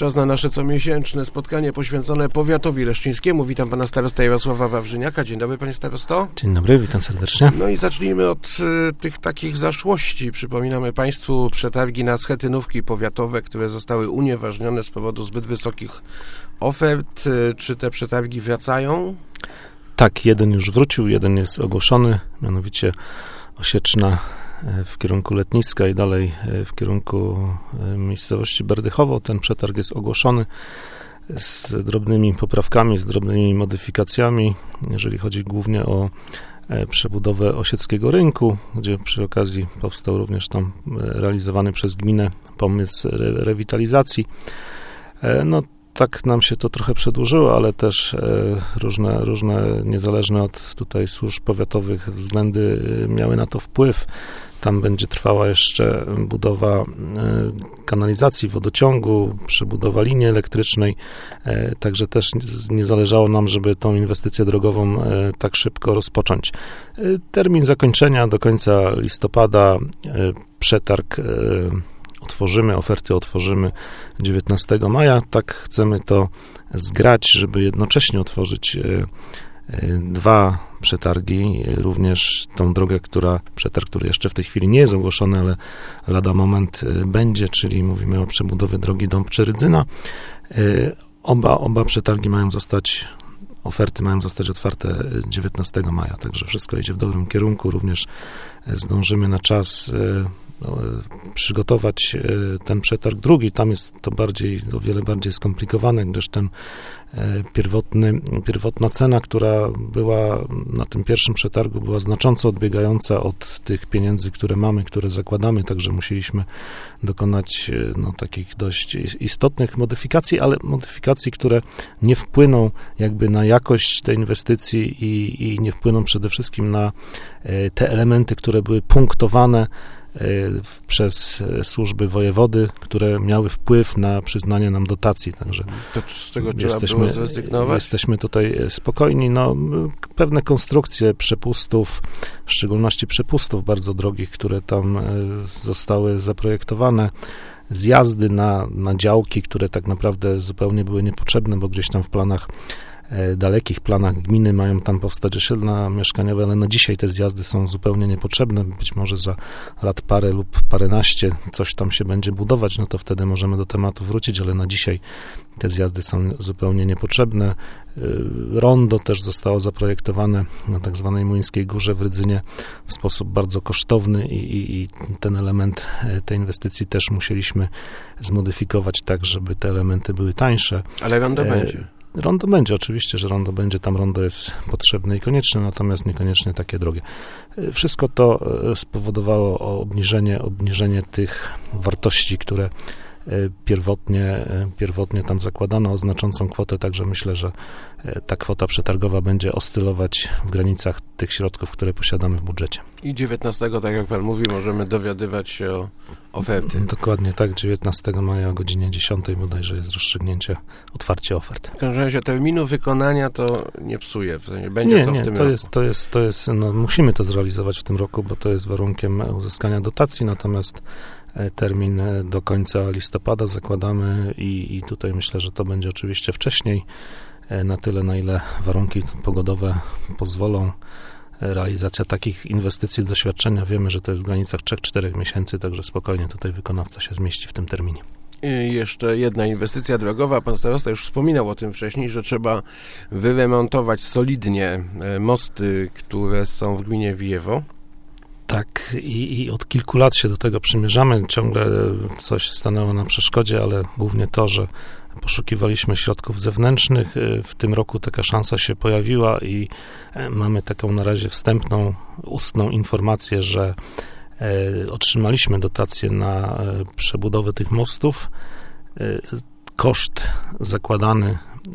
Czas na nasze comiesięczne spotkanie poświęcone powiatowi leszczyńskiemu. Witam pana starostę Jarosława Wawrzyniaka. Dzień dobry, panie starosto. Dzień dobry, witam serdecznie. No i zacznijmy od tych takich zaszłości. Przypominamy państwu przetargi na schetynówki powiatowe, które zostały unieważnione z powodu zbyt wysokich ofert. Czy te przetargi wracają? Tak, jeden już wrócił, jeden jest ogłoszony, mianowicie Osieczna w kierunku Letniska i dalej w kierunku miejscowości Berdychowo. Ten przetarg jest ogłoszony z drobnymi poprawkami, z drobnymi modyfikacjami, jeżeli chodzi głównie o przebudowę Osieckiego Rynku, gdzie przy okazji powstał również tam realizowany przez gminę pomysł rewitalizacji. No, tak nam się to trochę przedłużyło, ale też różne niezależne od tutaj służb powiatowych względy miały na to wpływ. Tam będzie trwała jeszcze budowa kanalizacji, wodociągu, przebudowa linii elektrycznej, także też nie zależało nam, żeby tą inwestycję drogową tak szybko rozpocząć. Termin zakończenia do końca listopada, przetarg oferty otworzymy 19 maja. Tak chcemy to zgrać, żeby jednocześnie otworzyć dwa przetargi, również tą drogę, przetarg, który jeszcze w tej chwili nie jest ogłoszony, ale lada moment będzie, czyli mówimy o przebudowie drogi Dąbczy-Rydzyna. Oba przetargi oferty mają zostać otwarte 19 maja, także wszystko idzie w dobrym kierunku. Również zdążymy na czas przygotować ten przetarg drugi. Tam jest to o wiele bardziej skomplikowane, gdyż ten pierwotna cena, która była na tym pierwszym przetargu, była znacząco odbiegająca od tych pieniędzy, które mamy, które zakładamy, także musieliśmy dokonać takich dość istotnych modyfikacji, ale modyfikacji, które nie wpłyną jakby na jakość tej inwestycji i nie wpłyną przede wszystkim na te elementy, które były punktowane przez służby wojewody, które miały wpływ na przyznanie nam dotacji. Także to z czego trzeba było zrezygnować? Jesteśmy tutaj spokojni. Pewne konstrukcje przepustów, w szczególności przepustów bardzo drogich, które tam zostały zaprojektowane, zjazdy na działki, które tak naprawdę zupełnie były niepotrzebne, bo gdzieś tam w dalekich planach gminy mają tam powstać osiedla mieszkaniowe, ale na dzisiaj te zjazdy są zupełnie niepotrzebne. Być może za lat parę lub paręnaście coś tam się będzie budować, to wtedy możemy do tematu wrócić, ale na dzisiaj te zjazdy są zupełnie niepotrzebne. Rondo też zostało zaprojektowane na tak zwanej Młyńskiej Górze w Rydzynie w sposób bardzo kosztowny i ten element tej inwestycji też musieliśmy zmodyfikować tak, żeby te elementy były tańsze. Ale rondo będzie. Rondo będzie, oczywiście, że rondo będzie, tam rondo jest potrzebne i konieczne, natomiast niekoniecznie takie drogie. Wszystko to spowodowało obniżenie tych wartości, które pierwotnie tam zakładano o znaczącą kwotę, także myślę, że ta kwota przetargowa będzie oscylować w granicach tych środków, które posiadamy w budżecie. I 19, tak jak pan mówi, możemy dowiadywać się o oferty. Dokładnie tak, 19 maja o godzinie 10 bodajże jest rozstrzygnięcie, otwarcie ofert. W każdym razie terminu wykonania to nie psuje, będzie to w tym roku. To jest, musimy to zrealizować w tym roku, bo to jest warunkiem uzyskania dotacji, natomiast termin do końca listopada zakładamy i tutaj myślę, że to będzie oczywiście wcześniej, na tyle, na ile warunki pogodowe pozwolą. Realizacja takich inwestycji, doświadczenia wiemy, że to jest w granicach 3-4 miesięcy, także spokojnie tutaj wykonawca się zmieści w tym terminie. I jeszcze jedna inwestycja drogowa. Pan starosta już wspominał o tym wcześniej, że trzeba wyremontować solidnie mosty, które są w gminie Wijewo. Tak, i od kilku lat się do tego przymierzamy. Ciągle coś stanęło na przeszkodzie, ale głównie to, że poszukiwaliśmy środków zewnętrznych. W tym roku taka szansa się pojawiła i mamy taką na razie wstępną, ustną informację, że otrzymaliśmy dotację na przebudowę tych mostów. Koszt zakładany,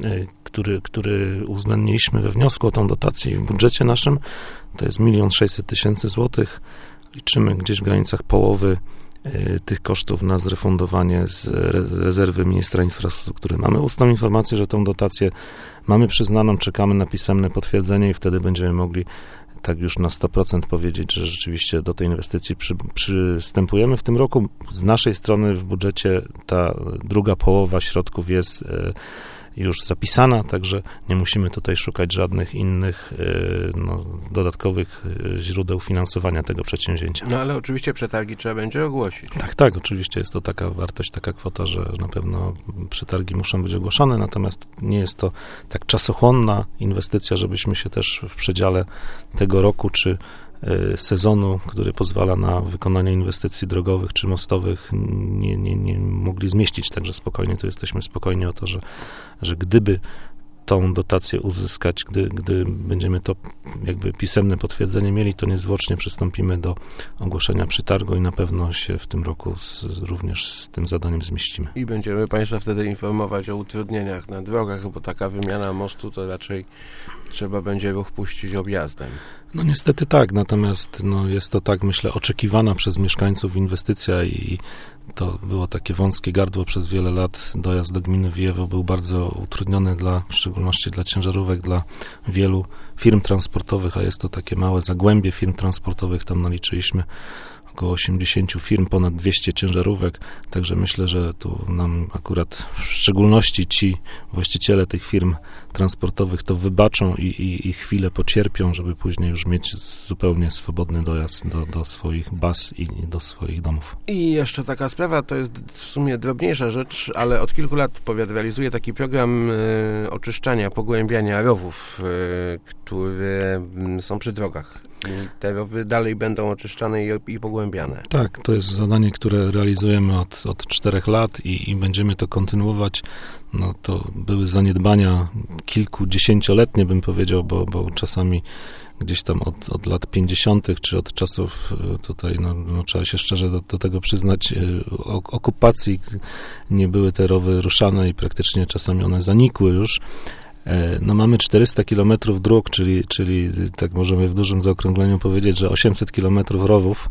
który uwzględniliśmy we wniosku o tą dotację w budżecie naszym, to jest 1 600 000 złotych. Liczymy gdzieś w granicach połowy tych kosztów na zrefundowanie z rezerwy ministra infrastruktury. Mamy ustną informację, że tą dotację mamy przyznaną, czekamy na pisemne potwierdzenie i wtedy będziemy mogli tak już na 100% powiedzieć, że rzeczywiście do tej inwestycji przystępujemy w tym roku. Z naszej strony w budżecie ta druga połowa środków jest już zapisana, także nie musimy tutaj szukać żadnych innych dodatkowych źródeł finansowania tego przedsięwzięcia. No ale oczywiście przetargi trzeba będzie ogłosić. Tak, oczywiście jest to taka wartość, taka kwota, że na pewno przetargi muszą być ogłoszone, natomiast nie jest to tak czasochłonna inwestycja, żebyśmy się też w przedziale tego roku czy sezonu, który pozwala na wykonanie inwestycji drogowych czy mostowych, nie mogli zmieścić, także spokojnie, tu jesteśmy spokojni o to, że gdyby tą dotację uzyskać, gdy będziemy to jakby pisemne potwierdzenie mieli, to niezwłocznie przystąpimy do ogłoszenia przetargu i na pewno się w tym roku również z tym zadaniem zmieścimy. I będziemy Państwa wtedy informować o utrudnieniach na drogach, bo taka wymiana mostu to raczej trzeba będzie ruch puścić objazdem. No niestety tak, natomiast jest to tak, myślę, oczekiwana przez mieszkańców inwestycja i to było takie wąskie gardło przez wiele lat. Dojazd do gminy Wyjewo był bardzo utrudniony w szczególności dla ciężarówek, dla wielu firm transportowych, a jest to takie małe zagłębie firm transportowych, tam naliczyliśmy około 80 firm, ponad 200 ciężarówek, także myślę, że tu nam akurat w szczególności ci właściciele tych firm transportowych to wybaczą i chwilę pocierpią, żeby później już mieć zupełnie swobodny dojazd do swoich baz i do swoich domów. I jeszcze taka sprawa, to jest w sumie drobniejsza rzecz, ale od kilku lat powiat realizuje taki program oczyszczania, pogłębiania rowów, które są przy drogach. I te rowy dalej będą oczyszczane i pogłębiane. Tak, to jest zadanie, które realizujemy od 4 lat i będziemy to kontynuować. To były zaniedbania kilkudziesięcioletnie, bym powiedział, bo czasami gdzieś tam od lat 50. czy od czasów tutaj, trzeba się szczerze do tego przyznać, okupacji nie były te rowy ruszane i praktycznie czasami one zanikły już. Mamy 400 km dróg, czyli tak możemy w dużym zaokrągleniu powiedzieć, że 800 km rowów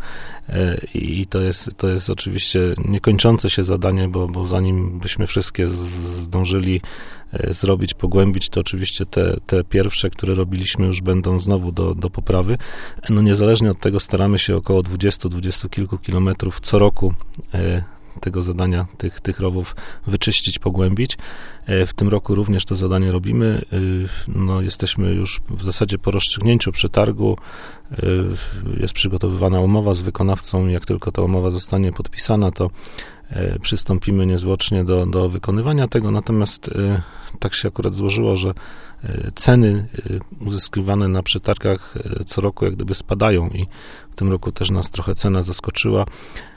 i to jest oczywiście niekończące się zadanie, bo zanim byśmy wszystkie zdążyli zrobić, pogłębić, to oczywiście te pierwsze, które robiliśmy, już będą znowu do poprawy. Niezależnie od tego staramy się około 20 kilku kilometrów co roku tego zadania, tych rowów wyczyścić, pogłębić. W tym roku również to zadanie robimy. Jesteśmy już w zasadzie po rozstrzygnięciu przetargu. Jest przygotowywana umowa z wykonawcą. Jak tylko ta umowa zostanie podpisana, to przystąpimy niezwłocznie do wykonywania tego. Natomiast tak się akurat złożyło, że ceny uzyskiwane na przetargach co roku jak gdyby spadają i w tym roku też nas trochę cena zaskoczyła.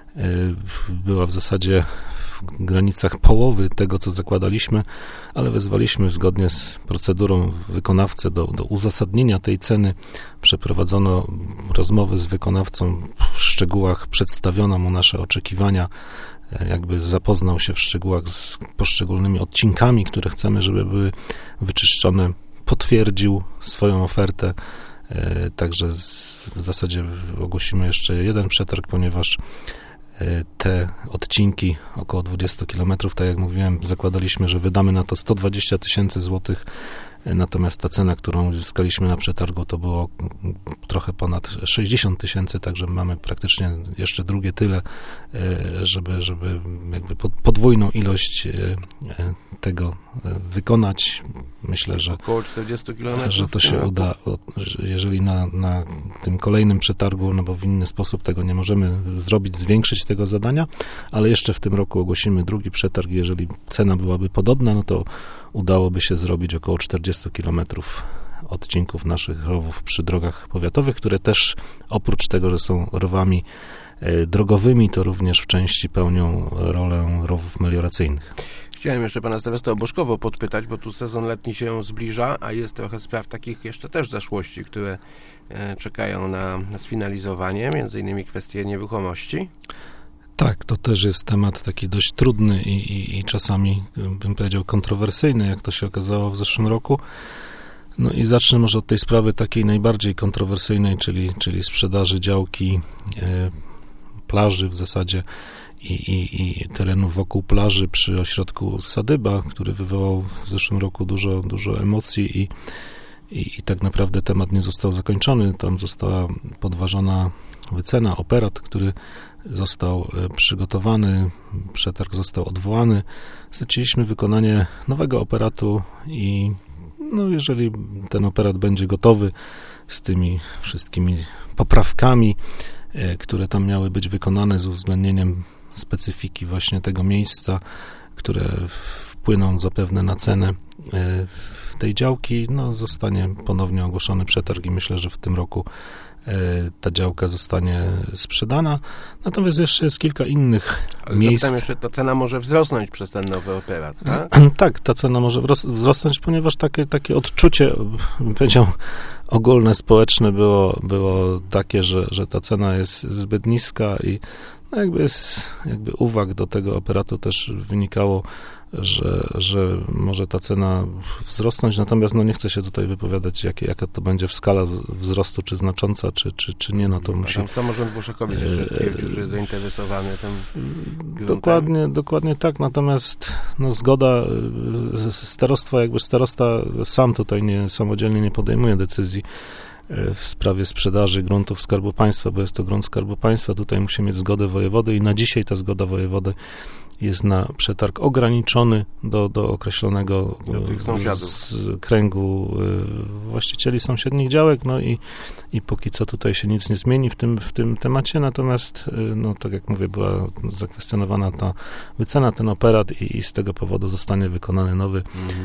Była w zasadzie w granicach połowy tego, co zakładaliśmy, ale wezwaliśmy zgodnie z procedurą wykonawcę do uzasadnienia tej ceny. Przeprowadzono rozmowy z wykonawcą, w szczegółach przedstawiono mu nasze oczekiwania, jakby zapoznał się w szczegółach z poszczególnymi odcinkami, które chcemy, żeby były wyczyszczone, potwierdził swoją ofertę. Także w zasadzie ogłosimy jeszcze jeden przetarg, ponieważ te odcinki, około 20 km, tak jak mówiłem, zakładaliśmy, że wydamy na to 120 000 złotych, natomiast ta cena, którą uzyskaliśmy na przetargu, to było trochę ponad 60 000, także mamy praktycznie jeszcze drugie tyle, żeby jakby podwójną ilość tego wykonać. Myślę, że około 40 km, że to się uda, jeżeli na tym kolejnym przetargu, bo w inny sposób tego nie możemy zrobić, zwiększyć tego zadania, ale jeszcze w tym roku ogłosimy drugi przetarg. Jeżeli cena byłaby podobna, to udałoby się zrobić około 40 km odcinków naszych rowów przy drogach powiatowych, które też oprócz tego, że są rowami drogowymi, to również w części pełnią rolę rowów melioracyjnych. Chciałem jeszcze pana starostę o Boszkowo podpytać, bo tu sezon letni się zbliża, a jest trochę spraw takich jeszcze też zaszłości, które czekają na sfinalizowanie, między innymi kwestie nieruchomości. Tak, to też jest temat taki dość trudny i czasami, bym powiedział, kontrowersyjny, jak to się okazało w zeszłym roku. I zacznę może od tej sprawy takiej najbardziej kontrowersyjnej, czyli sprzedaży działki, plaży w zasadzie i terenów wokół plaży przy ośrodku Sadyba, który wywołał w zeszłym roku dużo emocji i tak naprawdę temat nie został zakończony. Tam została podważona wycena, operat, który został przygotowany, przetarg został odwołany. Zleciliśmy wykonanie nowego operatu i jeżeli ten operat będzie gotowy z tymi wszystkimi poprawkami, które tam miały być wykonane z uwzględnieniem specyfiki właśnie tego miejsca, które wpłyną zapewne na cenę tej działki, zostanie ponownie ogłoszony przetarg i myślę, że w tym roku ta działka zostanie sprzedana. Natomiast jeszcze jest kilka innych miejsc. Zapytam jeszcze, ta cena może wzrosnąć przez ten nowy operat, tak? Tak, ta cena może wzrosnąć, ponieważ takie odczucie, bym powiedział, ogólne, społeczne było takie, że ta cena jest zbyt niska i jakby uwag do tego operatu też wynikało, że może ta cena wzrosnąć, natomiast nie chcę się tutaj wypowiadać, jaka to będzie skala wzrostu, czy znacząca, czy nie, to musi... Tam samorząd w Orszakowie już jest zainteresowany tym gruntem. Dokładnie tak, natomiast zgoda starosta sam tutaj samodzielnie nie podejmuje decyzji w sprawie sprzedaży gruntów Skarbu Państwa, bo jest to grunt Skarbu Państwa, tutaj musi mieć zgodę wojewody i na dzisiaj ta zgoda wojewody jest na przetarg ograniczony do określonego kręgu właścicieli sąsiednich działek, i póki co tutaj się nic nie zmieni w tym temacie, natomiast tak jak mówię, była zakwestionowana ta wycena, ten operat i z tego powodu zostanie wykonany nowy.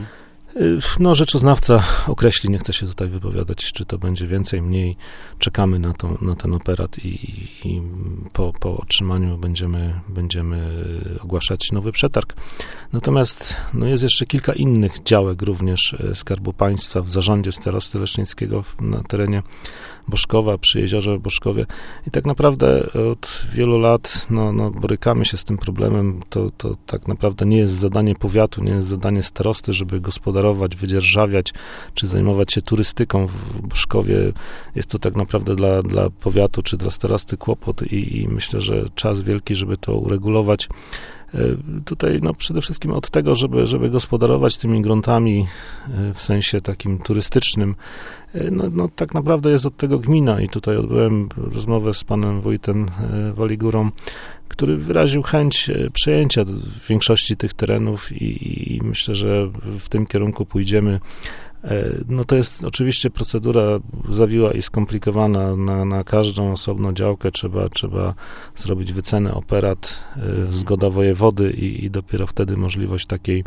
Rzeczoznawca określi, nie chcę się tutaj wypowiadać, czy to będzie więcej, mniej. Czekamy na ten operat i po otrzymaniu będziemy ogłaszać nowy przetarg. Natomiast jest jeszcze kilka innych działek również Skarbu Państwa w zarządzie starosty leszczyńskiego na terenie Boszkowa, przy jeziorze Boszkowie. I tak naprawdę od wielu lat borykamy się z tym problemem. To tak naprawdę nie jest zadanie powiatu, nie jest zadanie starosty, żeby gospodarować, wydzierżawiać, czy zajmować się turystyką w Boszkowie. Jest to tak naprawdę dla powiatu, czy dla starosty kłopot i myślę, że czas wielki, żeby to uregulować. Tutaj przede wszystkim od tego, żeby gospodarować tymi gruntami w sensie takim turystycznym, tak naprawdę jest od tego gmina i tutaj odbyłem rozmowę z panem wójtem Waligurą, który wyraził chęć przejęcia większości tych terenów i myślę, że w tym kierunku pójdziemy. To jest oczywiście procedura zawiła i skomplikowana. Na każdą osobną działkę trzeba zrobić wycenę, operat, zgoda wojewody i dopiero wtedy możliwość takiej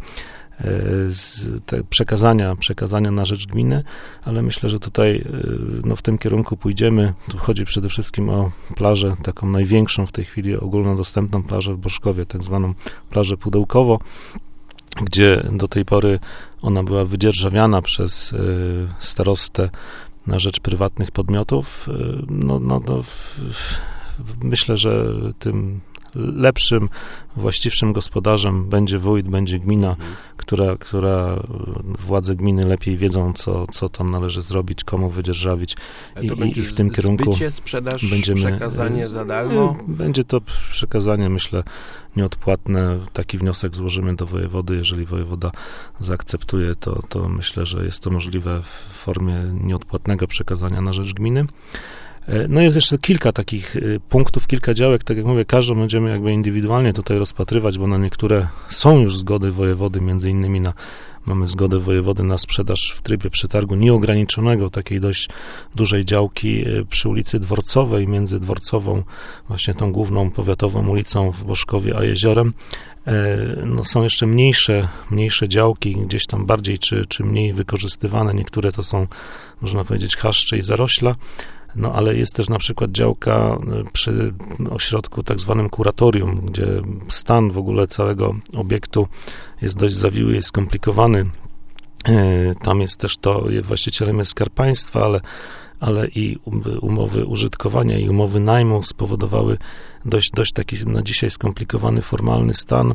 przekazania na rzecz gminy, ale myślę, że tutaj w tym kierunku pójdziemy. Tu chodzi przede wszystkim o plażę, taką największą w tej chwili ogólnodostępną plażę w Boszkowie, tak zwaną plażę pudełkowo, gdzie do tej pory ona była wydzierżawiana przez starostę na rzecz prywatnych podmiotów. Myślę, że tym lepszym, właściwszym gospodarzem będzie wójt, będzie gmina, która władze gminy lepiej wiedzą, co tam należy zrobić, komu wydzierżawić i w tym kierunku zbycie, sprzedaż, przekazanie za darmo? Będzie to przekazanie, myślę, nieodpłatne. Taki wniosek złożymy do wojewody. Jeżeli wojewoda zaakceptuje, to myślę, że jest to możliwe w formie nieodpłatnego przekazania na rzecz gminy. Jest jeszcze kilka takich punktów, kilka działek, tak jak mówię, każdą będziemy jakby indywidualnie tutaj rozpatrywać, bo na niektóre są już zgody wojewody, między innymi mamy zgodę wojewody na sprzedaż w trybie przetargu nieograniczonego takiej dość dużej działki przy ulicy Dworcowej, między Dworcową, właśnie tą główną powiatową ulicą w Boszkowie, a jeziorem. Są jeszcze mniejsze działki, gdzieś tam bardziej czy mniej wykorzystywane. Niektóre to są, można powiedzieć, chaszcze i zarośla. Ale jest też na przykład działka przy ośrodku tak zwanym kuratorium, gdzie stan w ogóle całego obiektu jest dość zawiły, jest skomplikowany. Tam jest też właścicielem jest Skarb Państwa, ale i umowy użytkowania i umowy najmu spowodowały dość taki na dzisiaj skomplikowany, formalny stan.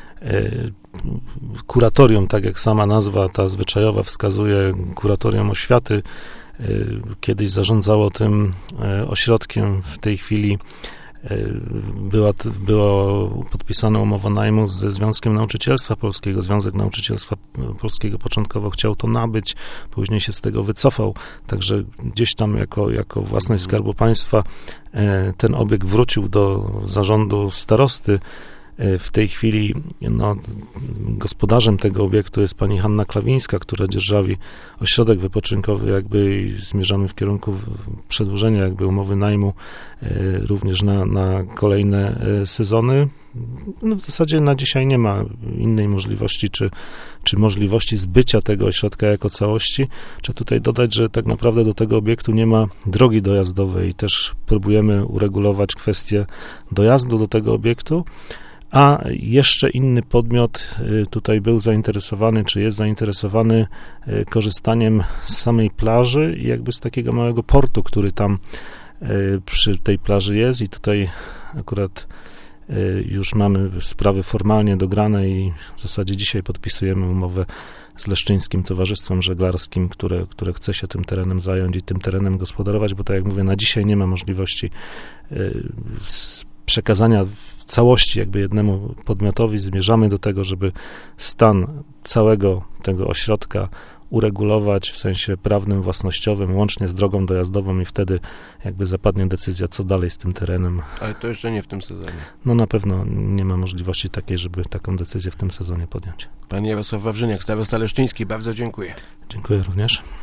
Kuratorium, tak jak sama nazwa ta zwyczajowa wskazuje, kuratorium oświaty, kiedyś zarządzało tym ośrodkiem, w tej chwili Była podpisana umowa najmu ze Związkiem Nauczycielstwa Polskiego. Związek Nauczycielstwa Polskiego początkowo chciał to nabyć, później się z tego wycofał, także gdzieś tam jako własność Skarbu Państwa ten obiekt wrócił do zarządu starosty. W tej chwili gospodarzem tego obiektu jest pani Hanna Klawińska, która dzierżawi ośrodek wypoczynkowy i zmierzamy w kierunku przedłużenia umowy najmu również na kolejne sezony. W zasadzie na dzisiaj nie ma innej możliwości, czy możliwości zbycia tego ośrodka jako całości. Trzeba tutaj dodać, że tak naprawdę do tego obiektu nie ma drogi dojazdowej i też próbujemy uregulować kwestię dojazdu do tego obiektu. A jeszcze inny podmiot tutaj był zainteresowany, czy jest zainteresowany korzystaniem z samej plaży i z takiego małego portu, który tam przy tej plaży jest i tutaj akurat już mamy sprawy formalnie dograne i w zasadzie dzisiaj podpisujemy umowę z Leszczyńskim Towarzystwem Żeglarskim, które chce się tym terenem zająć i tym terenem gospodarować, bo tak jak mówię, na dzisiaj nie ma możliwości przekazania w całości jednemu podmiotowi. Zmierzamy do tego, żeby stan całego tego ośrodka uregulować w sensie prawnym, własnościowym, łącznie z drogą dojazdową i wtedy zapadnie decyzja, co dalej z tym terenem. Ale to jeszcze nie w tym sezonie. Na pewno nie ma możliwości takiej, żeby taką decyzję w tym sezonie podjąć. Pan Jarosław Wawrzyniak, starosta leszczyński, bardzo dziękuję. Dziękuję również.